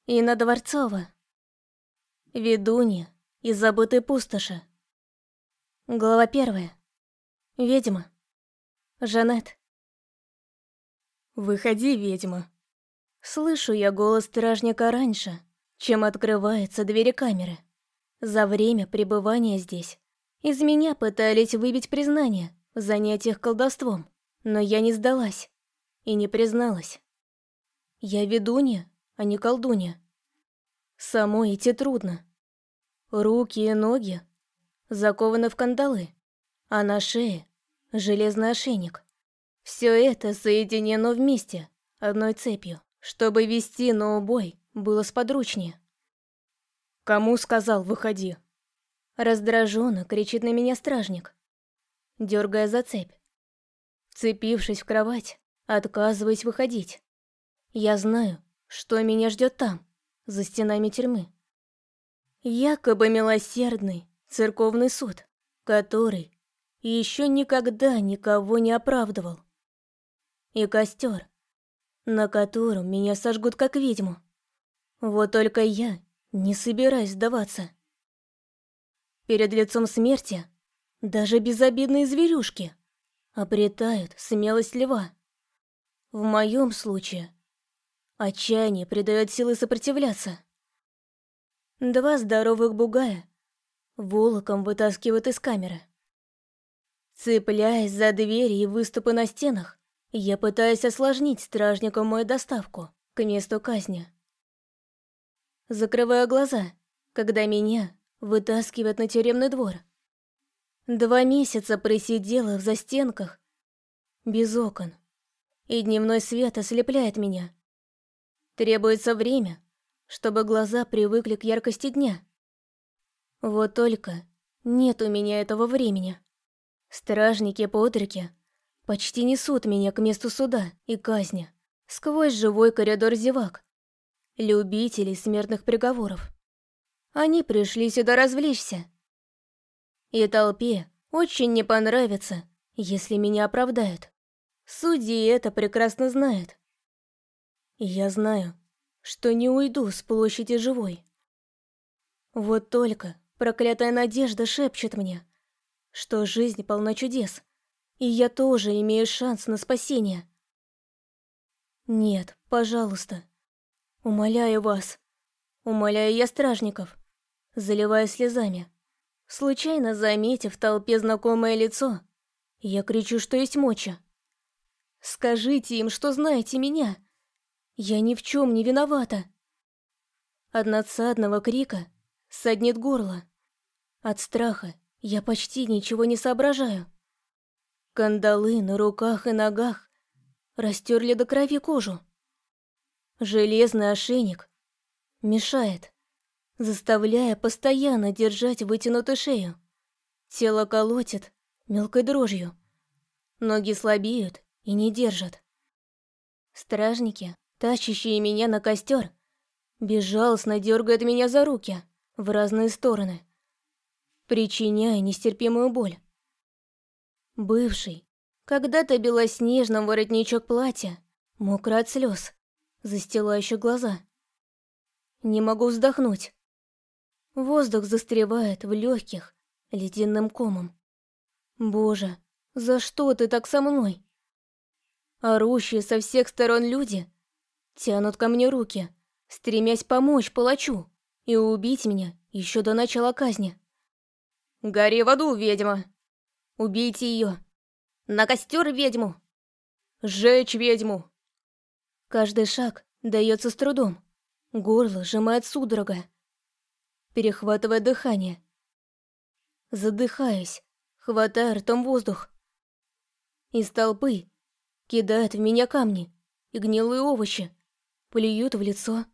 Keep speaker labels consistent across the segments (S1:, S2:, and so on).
S1: Инна Дворцова. Ведунья из забытой пустоши. Глава 1. Ведьма. Жанет. «Выходи, ведьма». Слышу я голос стражника раньше, чем открываются двери камеры. За время пребывания здесь из меня пытались выбить признание в занятиях колдовством, но я не сдалась и не призналась. Я ведунья, а не колдунья. Самой идти трудно. Руки и ноги закованы в кандалы, а на шее железный ошейник. Все это соединено вместе одной цепью, чтобы вести на убой было сподручнее. «Кому сказал, выходи?» Раздраженно кричит на меня стражник, дергая за цепь. Вцепившись в кровать, отказываясь выходить. Я знаю, что меня ждет там, за стенами тюрьмы. Якобы милосердный церковный суд, который еще никогда никого не оправдывал. И костер, на котором меня сожгут как ведьму. Вот только я не собираюсь сдаваться. Перед лицом смерти даже безобидные зверюшки обретают смелость льва. В моем случае отчаяние придает силы сопротивляться. Два здоровых бугая волоком вытаскивают из камеры. Цепляясь за двери и выступы на стенах, я пытаюсь осложнить стражникам мою доставку к месту казни. Закрываю глаза, когда меня вытаскивают на тюремный двор. 2 месяца просидела в застенках, без окон, и дневной свет ослепляет меня. Требуется время, чтобы глаза привыкли к яркости дня. Вот только нет у меня этого времени. Стражники под руки почти несут меня к месту суда и казни, сквозь живой коридор зевак, любителей смертных приговоров. Они пришли сюда развлечься. И толпе очень не понравится, если меня оправдают. Судьи это прекрасно знают. И я знаю, что не уйду с площади живой. Вот только проклятая надежда шепчет мне, что жизнь полна чудес, и я тоже имею шанс на спасение. Нет, пожалуйста, умоляю вас, умоляю я стражников, заливая слезами. Случайно заметив в толпе знакомое лицо, я кричу, что есть моча. Скажите им, что знаете меня. Я ни в чем не виновата. От надсадного крика саднет горло. От страха я почти ничего не соображаю. Кандалы на руках и ногах растерли до крови кожу. Железный ошейник мешает, заставляя постоянно держать вытянутую шею. Тело колотит мелкой дрожью. Ноги слабеют и не держат. Стражники, тащащие меня на костер, безжалостно дергают меня за руки в разные стороны, причиняя нестерпимую боль. Бывший, когда-то белоснежным воротничок платья, мокрый от слез, застилающий глаза. Не могу вздохнуть. Воздух застревает в легких ледяным комом. Боже, за что ты так со мной? Орущие со всех сторон люди тянут ко мне руки, стремясь помочь палачу и убить меня еще до начала казни. «Гори в аду, ведьма! Убейте ее! На костер ведьму! Сжечь ведьму!» Каждый шаг дается с трудом, горло сжимает судорога, перехватывая дыхание. Задыхаясь, хватая ртом воздух. Из толпы кидают в меня камни и гнилые овощи, плюют в лицо.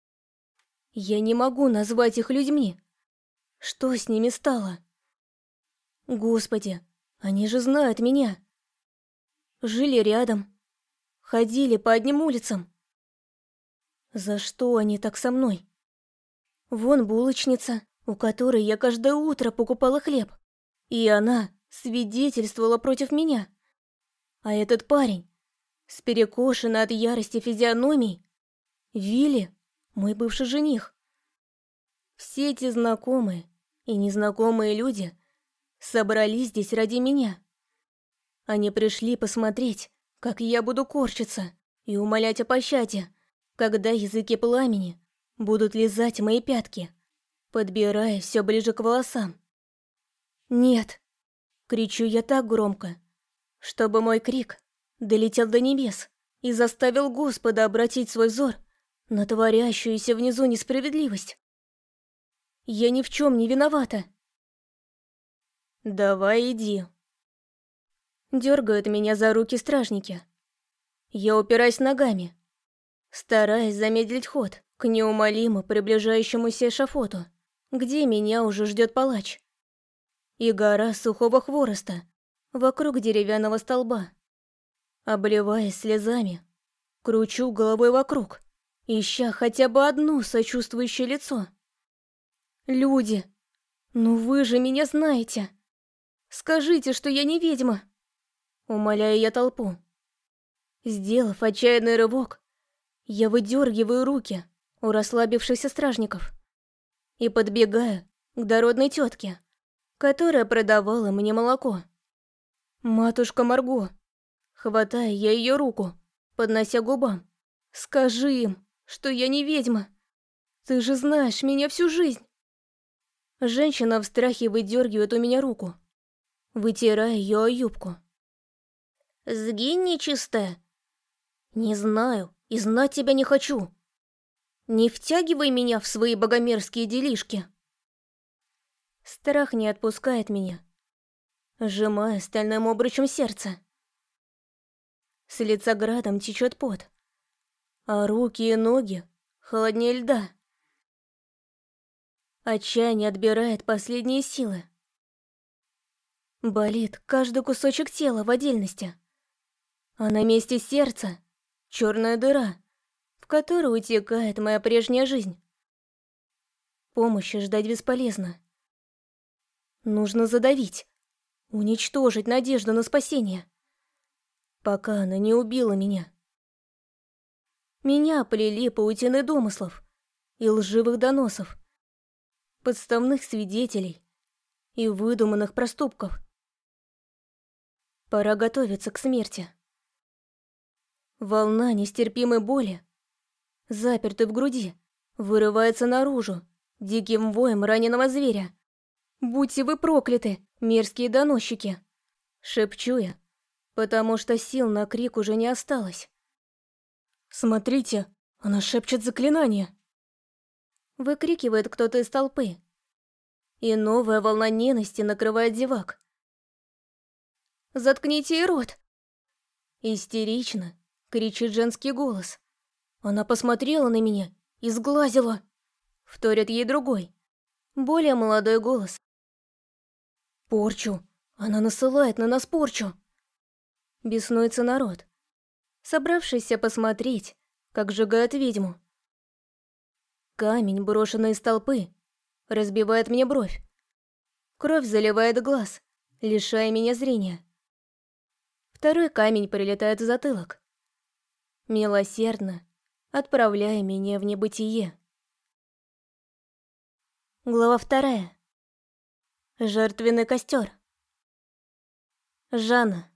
S1: Я не могу назвать их людьми. Что с ними стало? Господи, они же знают меня. Жили рядом, ходили по одним улицам. За что они так со мной? Вон булочница, у которой я каждое утро покупала хлеб, и она свидетельствовала против меня. А этот парень с перекошенной от ярости физиономией, Вилли, мой бывший жених. Все эти знакомые и незнакомые люди собрались здесь ради меня. Они пришли посмотреть, как я буду корчиться и умолять о пощаде, когда языки пламени будут лизать мои пятки, подбирая все ближе к волосам. «Нет!» — кричу я так громко, чтобы мой крик долетел до небес и заставил Господа обратить свой взор на творящуюся внизу несправедливость. Я ни в чем не виновата. «Давай иди». Дергают меня за руки стражники. Я упираюсь ногами, стараясь замедлить ход к неумолимо приближающемуся эшафоту, где меня уже ждет палач. И гора сухого хвороста вокруг деревянного столба. Обливаясь слезами, кручу головой вокруг, ища хотя бы одно сочувствующее лицо. «Люди, ну вы же меня знаете! Скажите, что я не ведьма!» Умоляю я толпу. Сделав отчаянный рывок, я выдергиваю руки у расслабившихся стражников и подбегаю к дородной тетке, которая продавала мне молоко. «Матушка Марго!» Хватая я ее руку, поднося к губам. «Скажи им, что я не ведьма! Ты же знаешь меня всю жизнь!» Женщина в страхе выдергивает у меня руку, вытирая ее о юбку. «Сгинь, нечистая! Не знаю и знать тебя не хочу! Не втягивай меня в свои богомерзкие делишки!» Страх не отпускает меня, сжимая стальным обручем сердце. С лица градом течет пот, а руки и ноги холоднее льда. Отчаяние отбирает последние силы. Болит каждый кусочек тела в отдельности, а на месте сердца черная дыра, в которую утекает моя прежняя жизнь. Помощи ждать бесполезно. Нужно задавить, уничтожить надежду на спасение, пока она не убила меня. Меня оплели паутиной домыслов и лживых доносов, подставных свидетелей и выдуманных проступков. Пора готовиться к смерти. Волна нестерпимой боли, запертой в груди, вырывается наружу диким воем раненого зверя. «Будьте вы прокляты, мерзкие доносчики!» Шепчу я, потому что сил на крик уже не осталось. «Смотрите, она шепчет заклинание!» Выкрикивает кто-то из толпы, и новая волна ненависти накрывает зевак. «Заткните ей рот!» Истерично кричит женский голос. Она посмотрела на меня и сглазила. Вторит ей другой, более молодой голос. «Порчу! Она насылает на нас порчу!» Беснуется народ, собравшийся посмотреть, как сжигают ведьму. Камень, брошенный из толпы, разбивает мне бровь. Кровь заливает глаз, лишая меня зрения. Второй камень прилетает в затылок, милосердно отправляя меня в небытие. Глава 2. Жертвенный костер. Жанна.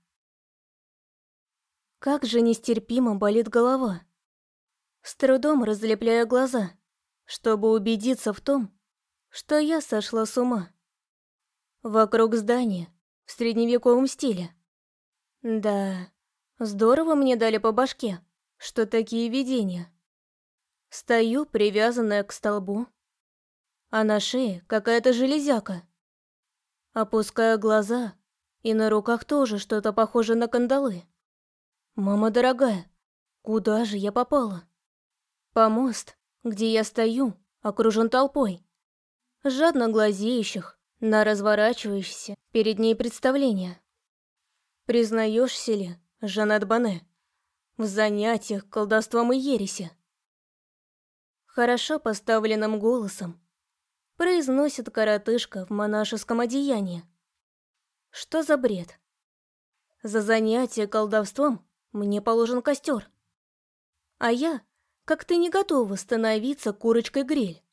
S1: Как же нестерпимо болит голова. С трудом разлепляю глаза, чтобы убедиться в том, что я сошла с ума. Вокруг здания в средневековом стиле. Да, здорово мне дали по башке, что такие видения. Стою, привязанная к столбу, а на шее какая-то железяка. Опускаю глаза, и на руках тоже что-то похоже на кандалы. «Мама дорогая, куда же я попала?» Помост, где я стою, окружен толпой, жадно глазеющих на разворачивающееся перед ней представление. Признаешься ли, Жанет Бане, в занятиях колдовством и ереси? Хорошо поставленным голосом произносит коротышка в монашеском одеянии. Что за бред? За занятие колдовством мне положен костер. А я, как ты не готова становиться курочкой-гриль.